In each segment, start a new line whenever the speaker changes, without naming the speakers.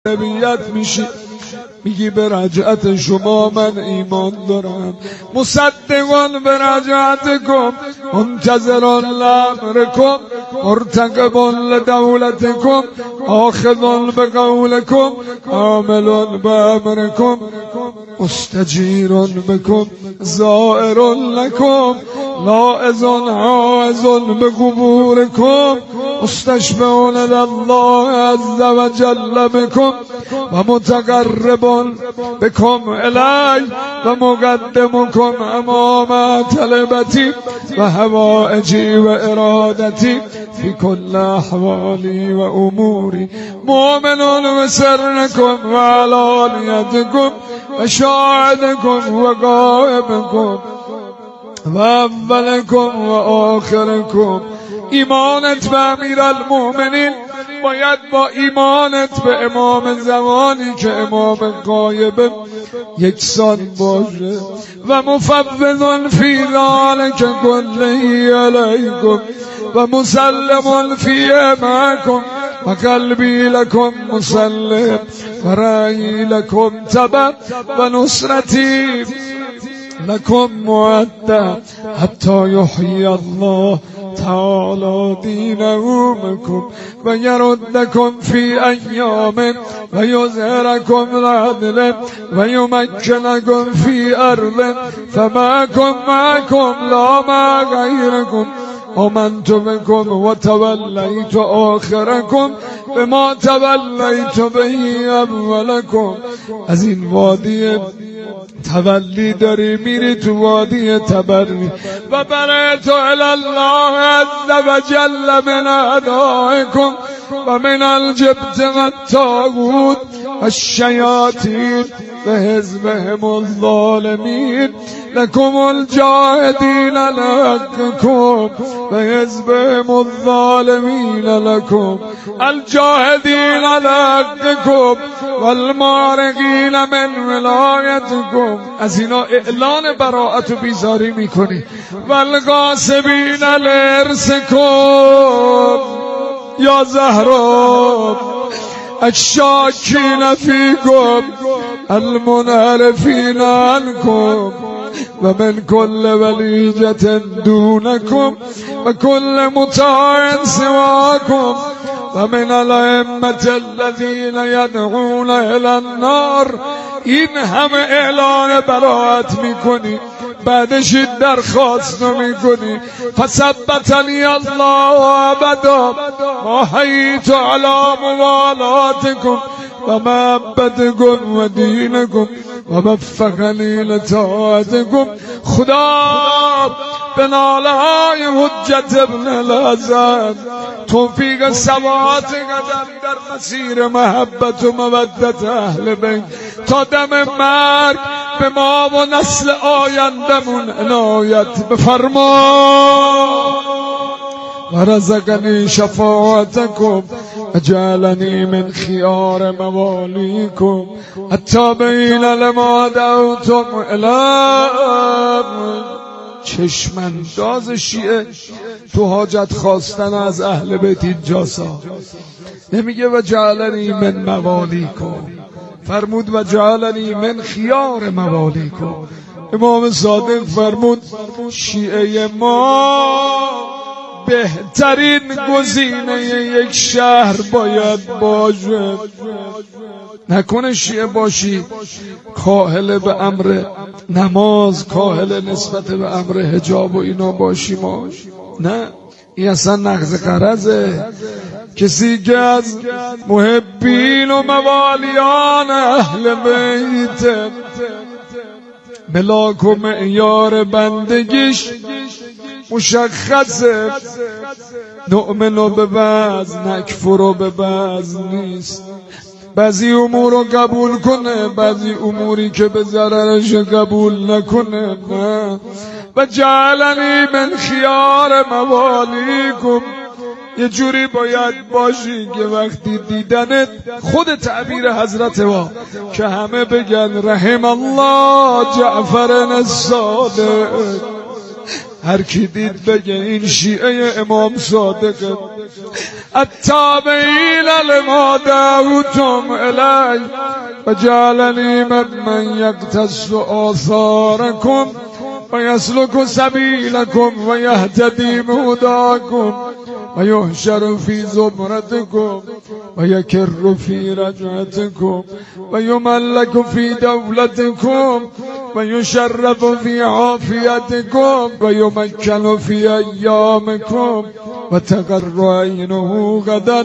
نبیت میشی، میگی به رجعت شما من ایمان دارم. مصدقان به رجعتکم، منتظران لامرکم، مرتقبان لدولتکم، آخذان به قولکم، عاملان به امرکم، مستجیران بکم، زائران لکم، لاعزان عائزان به قبورکم، مستشفعون الله عز وجل بکم و متقربون بکم الی و مقدمکم امام طلبتی و حوائجی و ارادتی فی کل احوالی و اموری. مؤمنون بسرکم و علانیتکم و شاهدکم و غائبکم و اولکم و آخرکم. ایمانت به امیرالمؤمنین باید با ایمانت به امام زمانی که امام غایب یکسان باشه. و مفوض فی ذلک کله علیکم و مسلم فی معکم و قلبی لکم مسلم و رأیی لکم تبع و نصرتی لکم مودع حتی یحیی الله تعالی دینکم و یردکم فی ایام و یظهرکم العدل و یمکنکم فی ارض فمعکم لا مع غیرکم. آمنت بكم وتولیت آخرکم بما تولیت به اولکم. از این وادی تولی داری میری تو وادی تبری. و برأت الی الله عز وجل من اعدائکم و من الجبت و الطاغوت و الشیاطین و حزبهم الظالمین لکم الجاهدین لکم و حزبهم الظالمین لکم الجاهدین لکم والمارقین من ولایتکم. از اینا اعلان براءت و بیزاری میکنی. والغاصبین لارثکم یا زهرا الشاکین فیکم المنحرفین عنکم و من کل ولیجة دونکم و کل مطاع سواکم و من الائمة الذین یدعون الی النار. این همه اعلان براءت میکنی، بعدش این درخواست میکنی. فثبتنی الله ابدا ما حییت علی موالاتکم و محبتکم و دینکم و وفقنی لطاعتکم. خدا به ناله های حجت ابن الحسن توفیق ثبات قدم در مسیر محبت و مودت اهل بیت تا دم مرگ به ما و نسل آیندمون عنایت بفرما. و رزقنی شفاعتکم و جعلنی من خیار موالیکم حتی بین لما دعوتم الام. چشمانداز شیعه تو حاجت خواستن از اهل بیت اینجاسا نمیگه و جعلنی من موالیکم، فرمود و جعلنی من خیار موالیکم. امام صادق فرمود شیعه ما بهترین گزینه یک شهر باید باشه. نکنه شیعه باشی کاهل به امر نماز، کاهل نسبت به امر حجاب و اینا باشی. ما نه، این اصلا نقض قرضه. کسی که از محبین و موالیان اهل بیت ملاک و معیار بندگیش مشخصه، نؤمن به بعض نکفر به بعض نیست. بعضی امور رو قبول کنه، بعضی اموری که به ضررش قبول نکنه. نه. و جعلنی من خیار موالیکم. یه جوری باید باشی که وقتی دیدنت خود تعبیر حضرت وا که همه بگن رحم الله جعفر الصادق. هر کی دید بگه این شیعه امام صادقه. التابعين لما دعوتم إلي وجعلني ممن يقتص آثاركم ويسلك سبيلكم ويهتدي بهداكم ويحشر في زمرتكم ويكر في رجعتكم ويملك في دولتكم ويشرف في عافيتكم ويمكن في أيامكم وتقر عينه غدا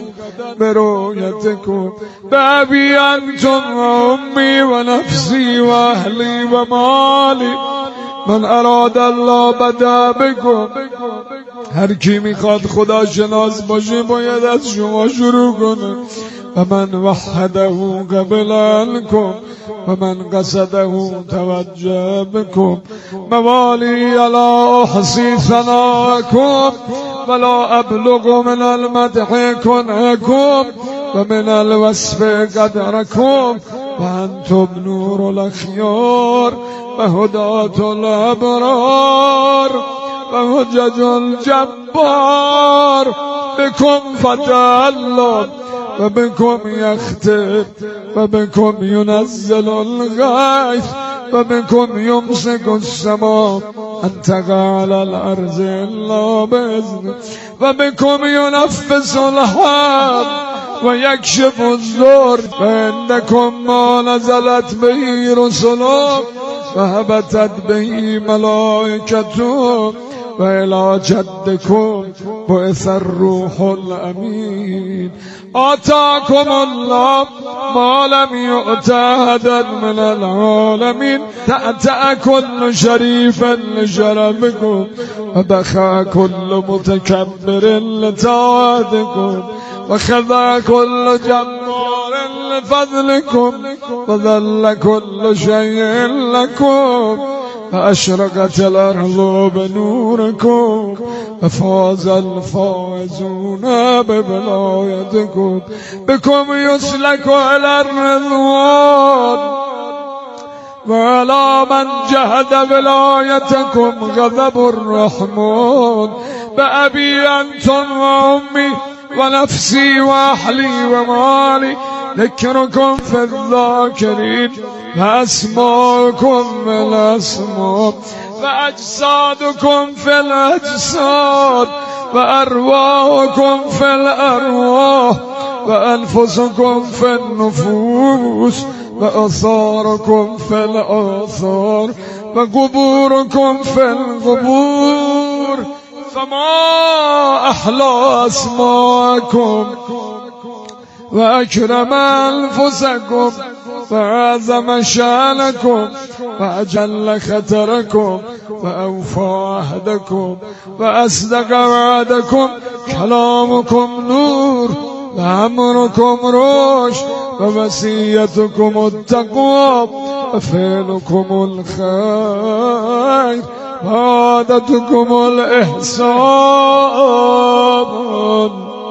برؤيتكم بأبي أنتم وأمي ونفسي وأهلي ومالي من اراد الله بدا بکن. هر کی میخواد خدا شناس باشه باید از شما شروع کنه. و من وحده قبل کن و من قصده توجه بکن. موالی علا احصی ثناءکم ولا ابلغ من المدح کنکم و من الوصف قدرکم و انتم نور الاخیار و هدات الابرار و حجج الجبار بكم فتعلم و بكم يختم و بكم ينزل الغيث و بكم يمسك السماء أن تقع على الأرض إلا بإذنه و بكم ينفس الحب و يكشف الضر و عندكم ما نزلت به رسله و هبطت به ملائكته و الى جدكم بعث الروح الامین. آتاكم الله ما لم يؤت احدا من العالمين. تأتأ كل شريف لشرفكم وبخى كل متكبر لطاعتكم وخضع كل جبار لفضلكم وذل كل شيء لكم فأشرقت الأرض بنوركم ففاز الفائزون بولايتكم. بكم يسلك على الرضوان وعلى من جهد ولايتكم غضب الرحمن. بأبي أنتم وأمي ونفسي وأهلي ومالي ذكركم في الذاكرين وأسماءكم في الأسماء وأجسادكم في الأجساد وأرواحكم في الأرواح وأنفسكم في النفوس وآثاركم في الآثار وقبوركم في القبور. فما أحلى أسماءكم وأكرم أنفسكم وأعظم شأنكم وأجل خطركم وأوفى عهدكم وأصدق وعدكم. كلامكم نور وأمركم رشد ووصيتكم التقوى وفعلكم الخير وعادتكم الإحسان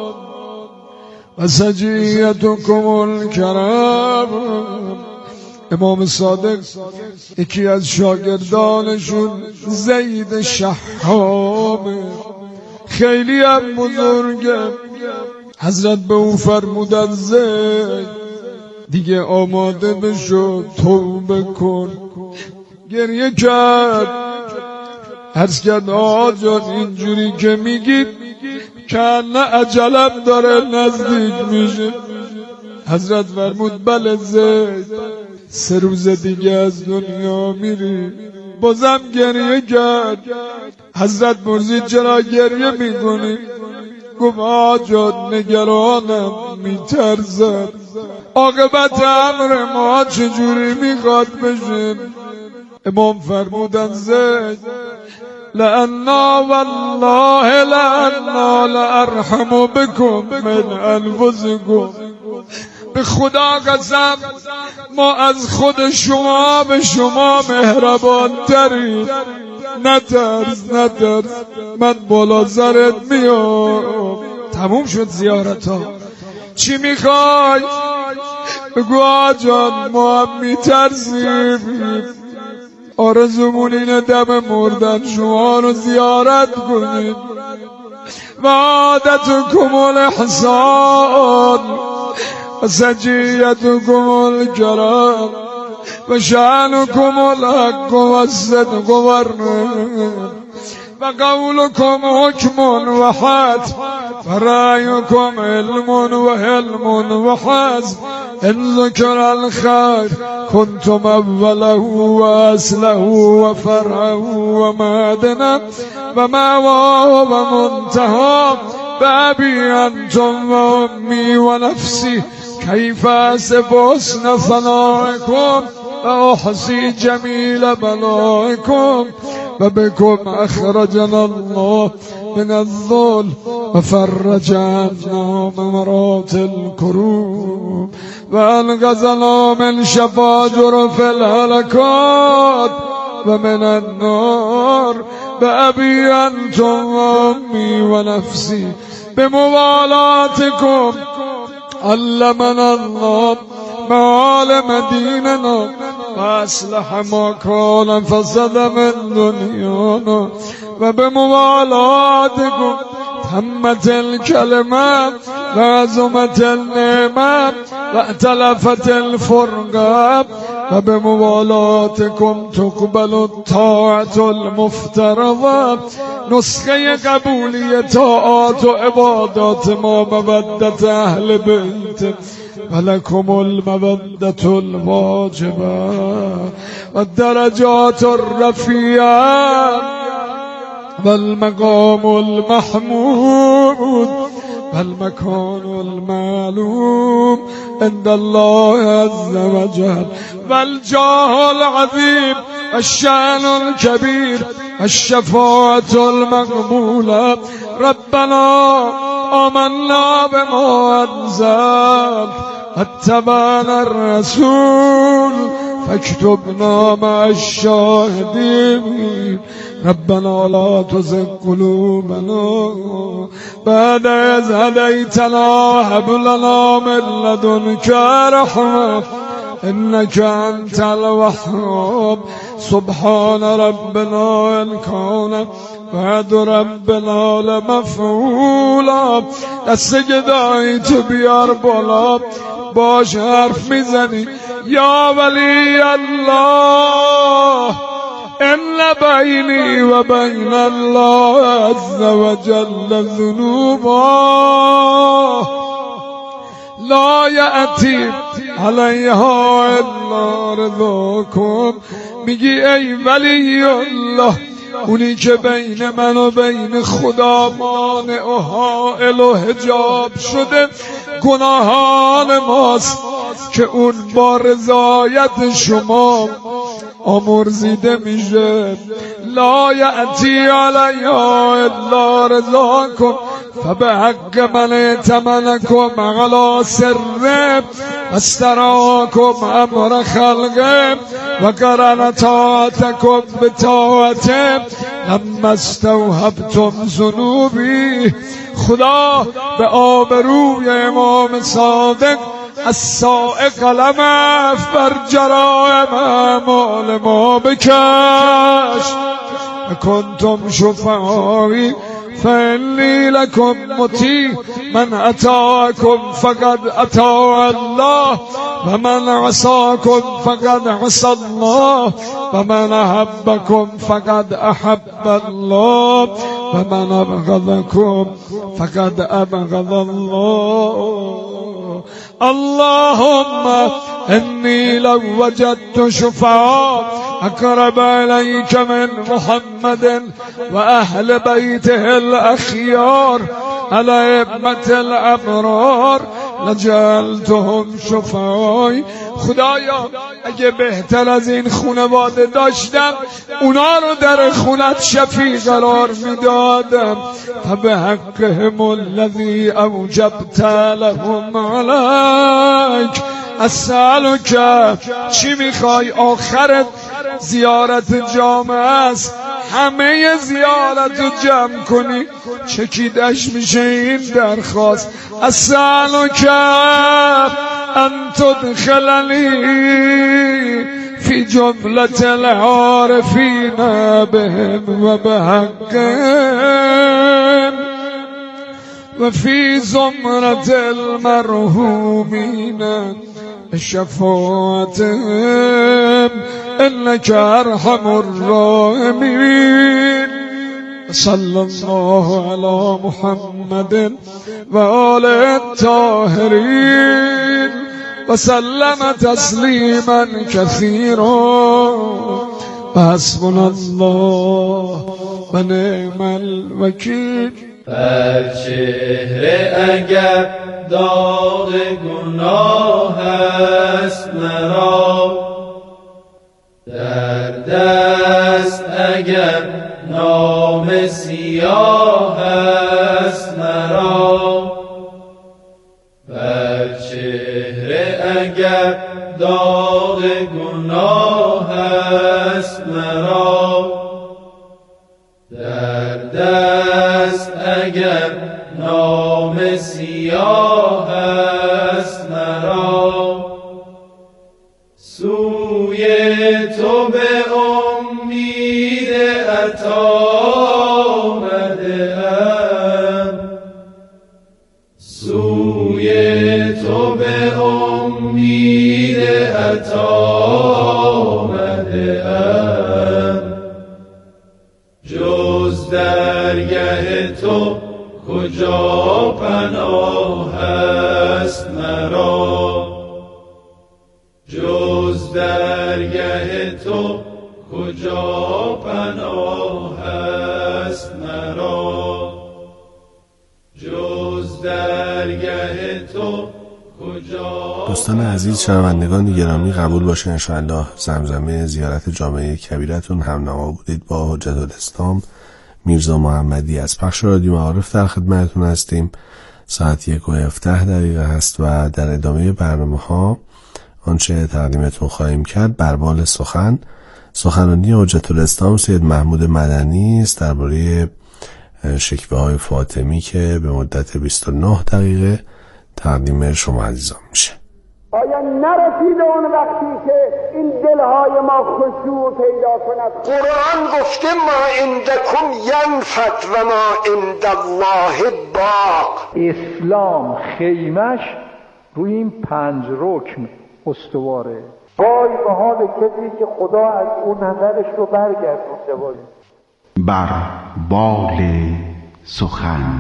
وسجیتکم الکرام. امام صادق یکی از شاگردانشون زید شحامه، خیلی هم بزرگه. حضرت به او فرمودن زید دیگه آماده بشو، توبه کن. گریه کرد، عرض کرد آقا جان اینجوری که میگید که نه عجلم داره نزدیک میشه. حضرت فرمود بله زید، 3 روز دیگه از دنیا میری. بازم گریه کرد. حضرت پرسید چرا گریه میکنی؟ گفت آقا جان نگرانم، میترسم عاقبت امر ما چجوری میخواد بشه. امام فرمودن زید لأنا والله لأنا لأرحم بكم من أنفسكم. به خدا قسم ما از خود شما به شما مهربان تریم. نترس نترس، من بالا سرت میام. تموم شد زیارت ها. چی میخوای؟ بگو آجان ما هم میترسیم، آرزومون اینه دم مردن شما رو زیارت کنیم. وعادتكم الإحسان وسجيتكم الكرام وشأنكم الحق والصدق والرحمة وقولكم حكم وحاتم ورأيكم علم وحلم وحزم إن ذكر الخير كنتم أوله وأصله وفرعه ومعدنه ومأواه ومنتهى بأبي أنتم وأمي ونفسي كيف أصف حسن ثنائكم وأحصي جميل بلائكم وبكم أخرجنا الله من الظلم وفرج عنا ممرات الكروب وأنقذنا من شفاجر في الهلكات ومن النار بأبي أنتم وأمي ونفسي بموالاتكم علمنا الله معالم ديننا وأصلح ما كان فسد من دنيانا وبموالاتكم تمت الكلمات وعظمت النعمة واختلفت الفرقات وبموالاتكم تقبل الطاعة المفترضة نسخه قبولی طاعات و عبادات ما مودت اهل بیت ولكم المودة الواجبة والدرجات الرفيعة والمقام المحمود والمكان المعلوم عند الله عز وجل والجاه العظيم الشأن الكبير الشفاعة المقبولة ربنا آمنا بما أنزل اتبعنا الرسول فاكتبنا مع الشاهدين ربنا لا تزغ قلوبنا بعد إذ هديتنا وهب لنا من لدنك رحمة إنك أنت الوهاب سبحان ربنا إن كان وعد ربنا لمفعولا دستگدایی تو بیار بالا باش حرف میزنی یا ولی الله إن بيني وبين الله عز وجل ذنوبا لا يأتي عليها إلا رضاكم میگی ای ولی الله اونی که بین من و بین خدا مانع و حائل و حجاب شده گناهان ماست که اون با رضایت شما آمرزیده میشه لا یأتی علیها الا رضاکم فبحق من ائتمنکم علی سره استراکم امر خلقه و قرن طاعتکم بطاعته لما استوهبتم ذنوبی خدا به آبروی امام صادق السائق قلم بر جرائم اعمال ما بکش کنتم شفعایی فإني لكم مطیع من أطاعكم فقد أطاع الله ومن عصاكم فقد عصى الله ومن أحبكم فقد أحب الله ومن أبغضكم فقد أبغض الله اللهم إني لو وجدت شفعاء أقرب إليك من محمد وأهل بيته الأخيار على أئمة الأبرار لجعلتهم شفعای خدایا اگه بهتر از این خانواده داشتم اونا رو در خونت شفیع قرار میدادم فبحقهم الذی اوجبت لهم علیک اسألک چی میخوای آخرت زیارت جامعه است همه زیارت رو جمع کنی چکیدش میشه این درخواست اسألک ان تدخلنی فی جملة العارفین بهم و بحقهم وفي زمرة المرحومين شفاعتهم إنك أرحم الراحمين. صلى الله على محمد وآله الطاهرين وسلم تسليما كثيرا. حسبنا الله و نعم الوکیل.
بر چهره اگر داغ گناه است مرا، در دست اگر نام سیاه است مرا، بر چهره اگر داغ گناه است مرا، در دست اگر نام سیاه است مرا، سوی تو به امید عطا آمده‌ام، سوی تو به امید عطا آمده‌ام، جز درگه تو کجا پناه است مرا، جز درگه تو کجا پناه است مرا، جز درگه تو کجا.
دوستان عزیز، شنوندگان گرامی، قبول باشه انشاءالله زمزمه زیارت جامعه کبیرتون همنما بودید با حجت الاسلام میرزا محمدی از پخش رادیو معارف در خدمتتون هستیم. ساعت 1:17 هست و در ادامه برنامه ها آنچه تقدیمتون خواهیم کرد بربال سخنرانی حجت الاسلام سید محمود مدنی است درباره شکوه های فاطمی که به مدت 29 دقیقه تقدیم شما عزیزان میشه.
آیا نرسیده اون وقتی که این دلهای ما خشوع پیدا کند؟ قرآن گفته ما عندکم ینفد و ما عند الله باق.
اسلام خیمش روی این 5 رکن استواره.
وای به حال کسی که خدا از اون نظرش رو برگردونده. وای
بر بال سخن.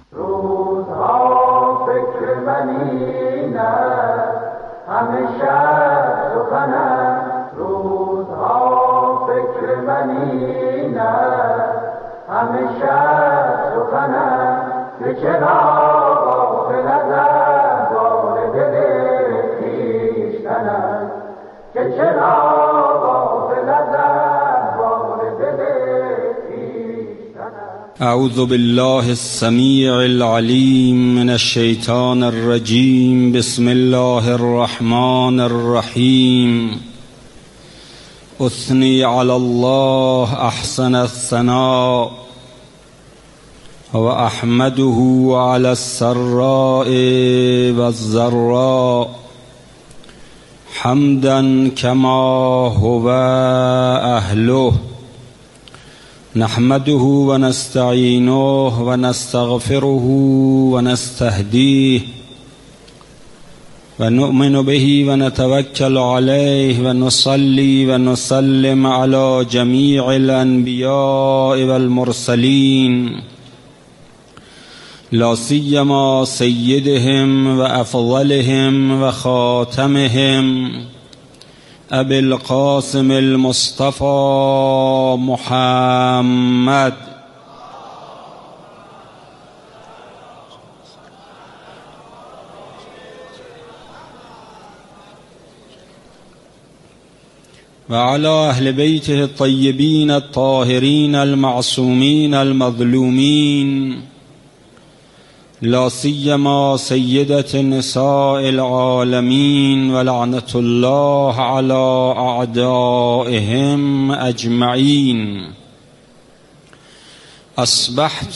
روزها فکر من این است، همیشه سخن است. روزها فکر من این است، همیشه سخن است. که چرا غافل از احوال دل خویشتن است، که چرا غافل از احوال دل خویشتن است.
اعوذ بالله السمیع العلیم من الشیطان الرجیم. بسم الله الرحمن الرحیم. اثنی علی الله احسن الثناء و احمده علی السراء و الضراء حمدا کما هو اهله. نحمده و نستعینه و نستغفره و نستهدیه و نؤمن به و نتوکل علیه و نصلی و نسلم علی جمیع الانبیاء و المرسلین، لا سیما سیدهم و افضلهم و خاتمهم ابی القاسم المصطفى محمد و علی اهل بیته الطیبین الطاهرین المعصومین المظلومین، لا سیما سیدة نساء العالمین و لعنت الله علی اعدائهم اجمعین. اصبحت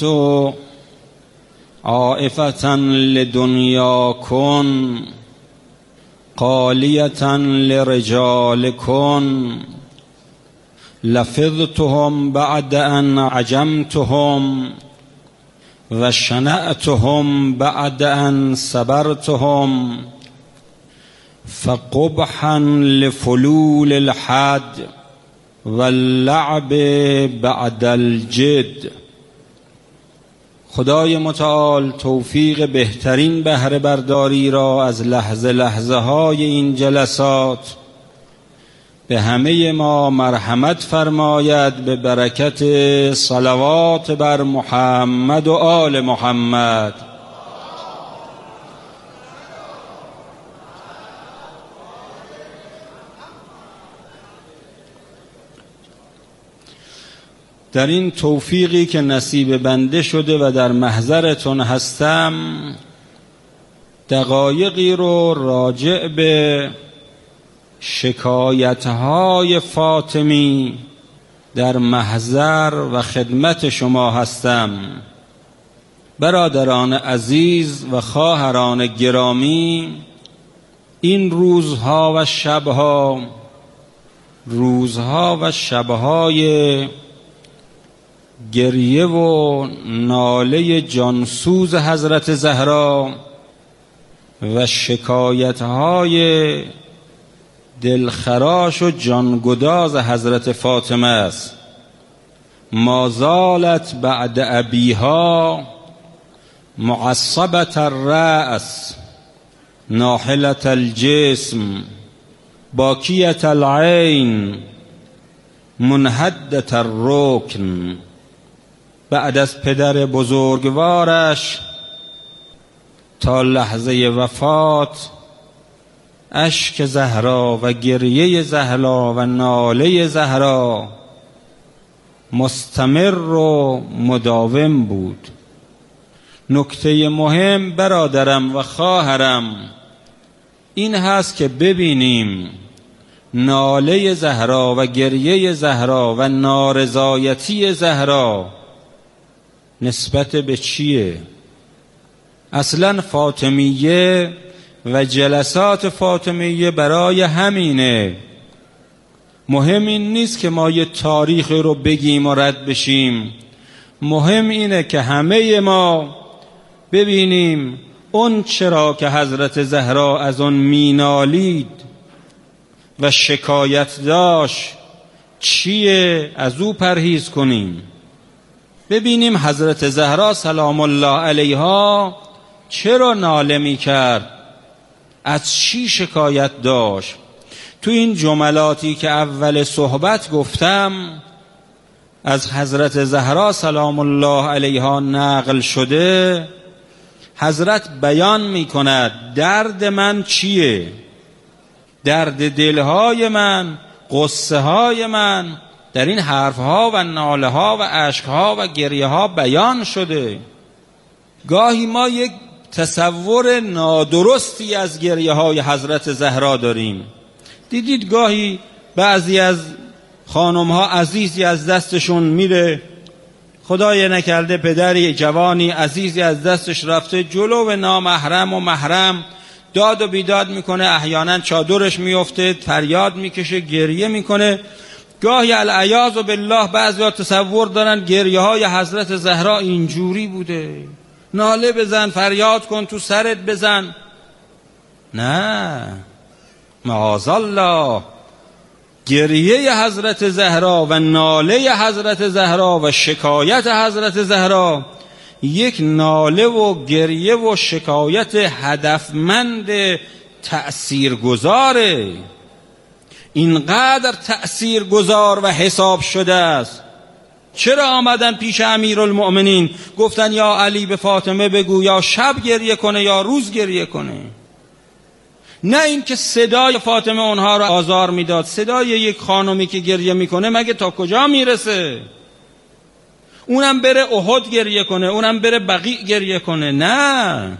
عائفة لدنیاکن قالیة لرجالکن، لفظتهم بعد ان عجمتهم و شنعتهم بعد ان صبرتهم فقبحا لفلول الحد واللعب بعد الجد. خدای متعال توفیق بهترین بهره برداری را از لحظه لحظه های این جلسات به همه ما مرحمت فرماید به برکت صلوات بر محمد و آل محمد. در این توفیقی که نصیب بنده شده و در محضرتون هستم، دقایقی رو راجع به شکایت‌های فاطمی در محضر و خدمت شما هستم. برادران عزیز و خواهران گرامی، این روزها و شبهای گریه و ناله جانسوز حضرت زهرا و شکایت‌های دلخراش و جانگداز حضرت فاطمه است. ما زالت بعد ابیها معصبة الرأس ناحلة الجسم باکیة العین منحدة الرکن. بعد از پدر بزرگوارش تا لحظه وفات اشک زهرا و گریه زهرا و ناله زهرا مستمر و مداوم بود. نکته مهم برادرم و خواهرم این هست که ببینیم ناله زهرا و گریه زهرا و نارضایتی زهرا نسبت به چیه؟ اصلا فاطمیه و جلسات فاطمیه برای همینه. مهم این نیست که ما یه تاریخ رو بگیم و رد بشیم، مهم اینه که همه ما ببینیم اون چرا که حضرت زهرا از اون مینالید و شکایت داشت چیه، از او پرهیز کنیم. ببینیم حضرت زهرا سلام الله علیها چرا ناله می کرد، از چی شکایت داشت. تو این جملاتی که اول صحبت گفتم از حضرت زهرا سلام الله علیها نقل شده، حضرت بیان می کند درد من چیه، درد دلهای من، قصه های من در این حرفها و ناله ها و عشقها و گریه ها بیان شده. گاهی ما یک تصور نادرستی از گریه های حضرت زهرا داریم. دیدید گاهی بعضی از خانم ها عزیزی از دستشون میره، خدای نکرده پدری جوانی عزیزی از دستش رفته، جلو نامحرم و محرم داد و بیداد میکنه، احیانا چادرش میفته، فریاد میکشه، گریه میکنه. گاهی العیاذ بالله بعضیا تصور دارن گریه های حضرت زهرا اینجوری بوده، ناله بزن، فریاد کن، تو سرت بزن. نه، معاذ الله. گریه حضرت زهرا و ناله حضرت زهرا و شکایت حضرت زهرا یک ناله و گریه و شکایت هدفمند تأثیرگذاره. اینقدر تأثیرگذار و حساب شده است. چرا آمدن پیش امیرالمؤمنین گفتن یا علی به فاطمه بگو یا شب گریه کنه یا روز گریه کنه؟ نه اینکه صدای فاطمه اونها رو آزار میداد. صدای یک خانمی که گریه میکنه مگه تا کجا میرسه؟ اونم بره احد گریه کنه، اونم بره بقیع گریه کنه؟ نه،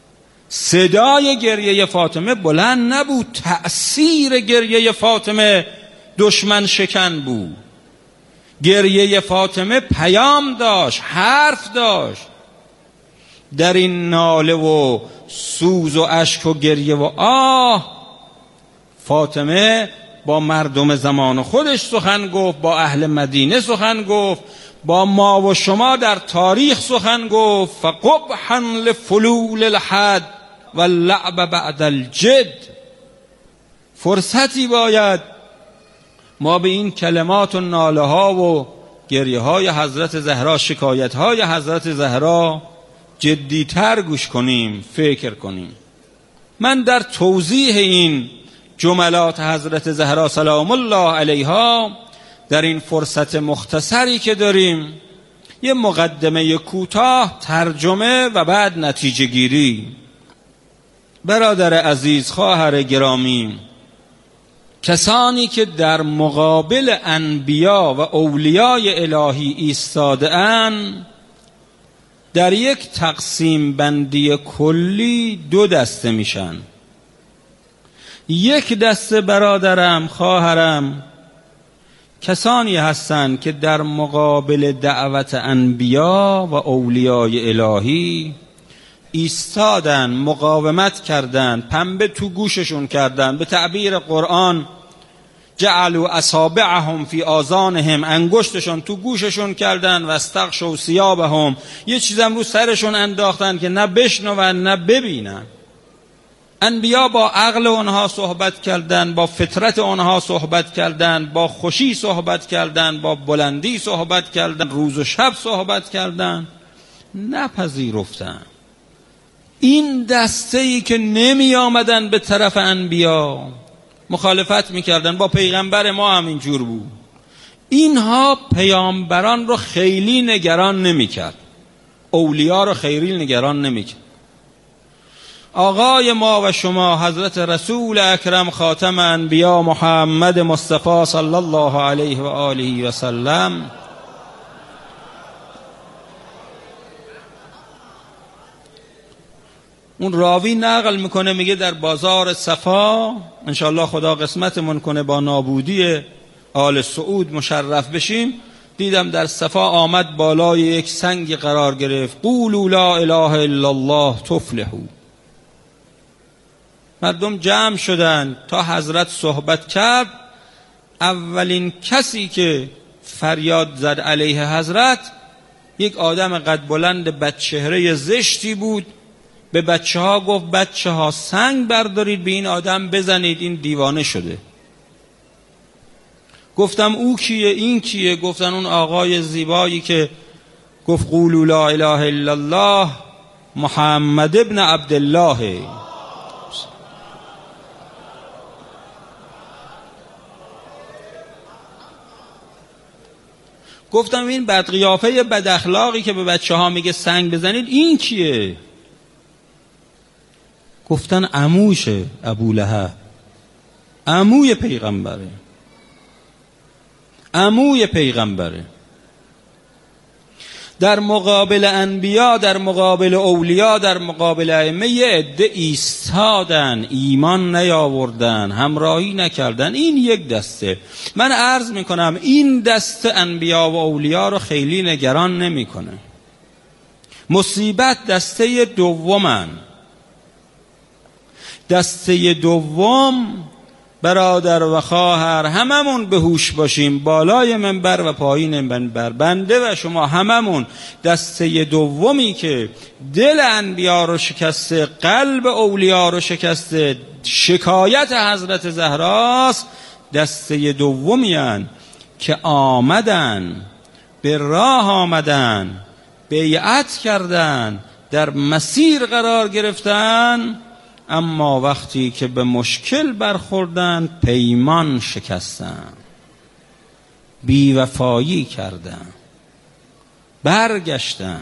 صدای گریه فاطمه بلند نبود، تأثیر گریه فاطمه دشمن شکن بود. گریه فاطمه پیام داشت، حرف داشت. در این ناله و سوز و اشک و گریه و آه فاطمه با مردم زمان خودش سخن گفت، با اهل مدینه سخن گفت، با ما و شما در تاریخ سخن گفت فقبحا لفلول الحد و اللعب بعد الجد. فرصتی باید ما به این کلمات و ناله ها و گریه های حضرت زهرا، شکایت های حضرت زهرا جدیتر گوش کنیم، فکر کنیم. من در توضیح این جملات حضرت زهرا سلام الله علیها در این فرصت مختصری که داریم یه مقدمه کوتاه، ترجمه و بعد نتیجه گیری. برادر عزیز، خواهر گرامی، کسانی که در مقابل انبیا و اولیای الهی ایستاده اند در یک تقسیم بندی کلی دو دسته میشن. یک دسته برادرم، خواهرم، کسانی هستند که در مقابل دعوت انبیا و اولیای الهی ایستادن، مقاومت کردن، پنبه تو گوششون کردن، به تعبیر قرآن جعلوا اصابعهم فی آذانهم، انگشتشون تو گوششون کردن، و استغشوا ثیابهم، یه چیزم رو سرشون انداختن که نه بشنون نه ببینن. انبیا با عقل اونها صحبت کردن، با فطرت اونها صحبت کردن، با خوشی صحبت کردن، با بلندی صحبت کردن، روز و شب صحبت کردن، نپذیرفتن. این دسته‌ای که نمی آمدن به طرف انبیا، مخالفت میکردن، با پیغمبر ما هم اینجور بود، اینها پیامبران رو خیلی نگران نمیکرد، اولیا رو خیلی نگران نمیکرد. آقای ما و شما حضرت رسول اکرم خاتم انبیا محمد مصطفی صلی الله علیه و آله و سلم اون راوی نقل میکنه، میگه در بازار صفا، انشاءالله خدا قسمتمون کنه با نابودی آل سعود مشرف بشیم، دیدم در صفا آمد بالای یک سنگ قرار گرفت، قولوا لا اله الا الله تفلحوا. مردم جمع شدن تا حضرت صحبت کرد. اولین کسی که فریاد زد علیه حضرت یک آدم قد بلند بدچهره زشتی بود. به بچه ها گفت بچه ها سنگ بردارید به این آدم بزنید، این دیوانه شده. گفتم او کیه؟ این کیه؟ گفتن اون آقای زیبایی که گفت قولوا لا اله الا الله محمد ابن عبدالله. گفتم این بدقیافه بد اخلاقی که به بچه ها میگه سنگ بزنید این کیه؟ گفتن عموشه، ابولهب، عموی پیغمبره، عموی پیغمبره. در مقابل انبیا، در مقابل اولیا، در مقابل ائمه یه عده ایستادن، ایمان نیاوردن، همراهی نکردن. این یک دسته. من عرض میکنم این دسته انبیا و اولیا رو خیلی نگران نمیکنه. مصیبت دسته دومن. دسته دوم برادر و خواهر هممون به هوش باشیم، بالای منبر و پایین منبر، بنده و شما هممون. دسته دومی که دل انبیا رو شکسته، قلب اولیا رو شکسته، شکایت حضرت زهراست. دسته دومی هن که آمدن، به راه آمدن، بیعت کردن، در مسیر قرار گرفتن، اما وقتی که به مشکل برخوردن پیمان شکستن، بیوفایی کردن، برگشتن.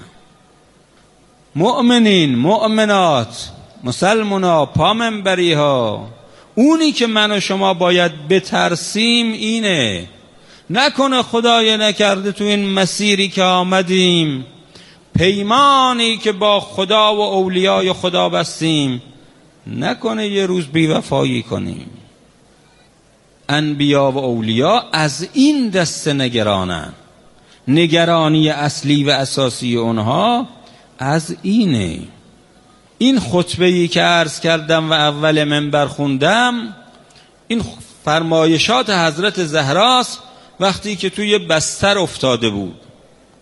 مؤمنین، مؤمنات، مسلمونا، پامنبری ها، اونی که من و شما باید بترسیم اینه. نکنه خدای نکرده تو این مسیری که آمدیم، پیمانی که با خدا و اولیای خدا بستیم، نکنه یه روز بیوفایی کنیم. انبیا و اولیا از این دسته نگرانن. نگرانی اصلی و اساسی اونها از اینه. این خطبه‌ای که عرض کردم و اول منبر خوندم، این فرمایشات حضرت زهراست وقتی که توی بستر افتاده بود.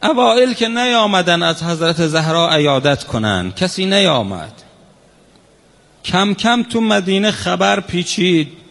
اوائل که نیامدن از حضرت زهرا عیادت کنن، کسی نیامد. کم کم تو مدینه خبر پیچید